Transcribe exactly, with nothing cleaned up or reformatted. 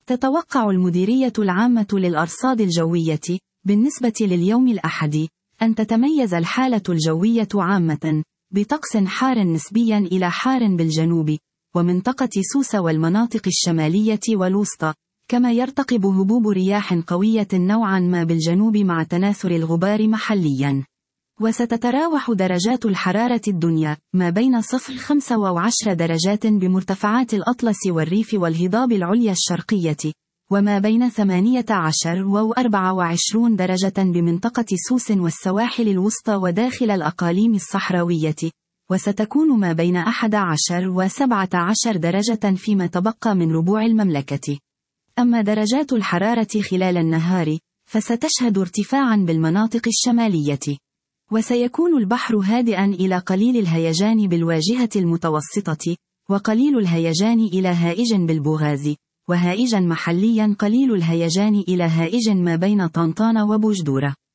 تتوقع المديرية العامة للأرصاد الجوية بالنسبة لليوم الأحد أن تتميز الحالة الجوية عامة بطقس حار نسبيا إلى حار بالجنوب ومنطقة سوسة والمناطق الشمالية والوسطى، كما يرتقب هبوب رياح قوية نوعا ما بالجنوب مع تناثر الغبار محليا. وستتراوح درجات الحرارة الدنيا ما بين صفر خمسة وعشر درجات بمرتفعات الأطلس والريف والهضاب العليا الشرقية، وما بين ثمانية عشر وأربعة وعشرين درجة بمنطقة سوس والسواحل الوسطى وداخل الأقاليم الصحراوية، وستكون ما بين أحد عشر وسبعة عشر درجة فيما تبقى من ربوع المملكة. أما درجات الحرارة خلال النهار فستشهد ارتفاعا بالمناطق الشمالية، وسيكون البحر هادئا إلى قليل الهيجان بالواجهة المتوسطة، وقليل الهيجان إلى هائج بالبوغاز، وهائجا محليا قليل الهيجان إلى هائج ما بين طنطان وبوجدورة.